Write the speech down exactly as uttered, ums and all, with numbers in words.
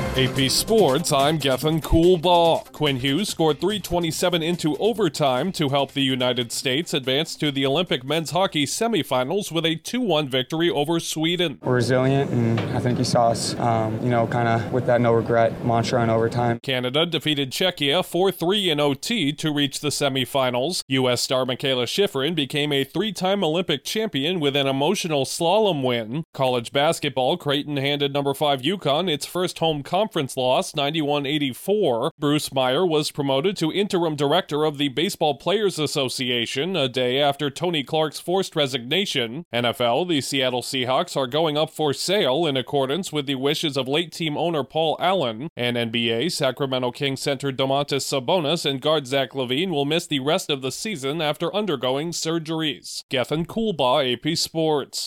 A P Sports, I'm Gethin Coolbaugh. Quinn Hughes scored three twenty-seven into overtime to help the United States advance to the Olympic men's hockey semifinals with a two one victory over Sweden. We're resilient, and I think you saw us, um, you know, kind of with that no-regret mantra in overtime. Canada defeated Czechia four three in O T to reach the semifinals. U S star Mikaela Shiffrin became a three-time Olympic champion with an emotional slalom win. College basketball, Creighton handed number five UConn its first home conference loss, ninety-one eighty-four. Bruce Meyer was promoted to interim director of the Baseball Players Association a day after Tony Clark's forced resignation. N F L, the Seattle Seahawks are going up for sale in accordance with the wishes of late team owner Paul Allen. And N B A, Sacramento Kings center Domantas Sabonis and guard Zach LaVine will miss the rest of the season after undergoing surgeries. Gethin Coolbaugh, A P Sports.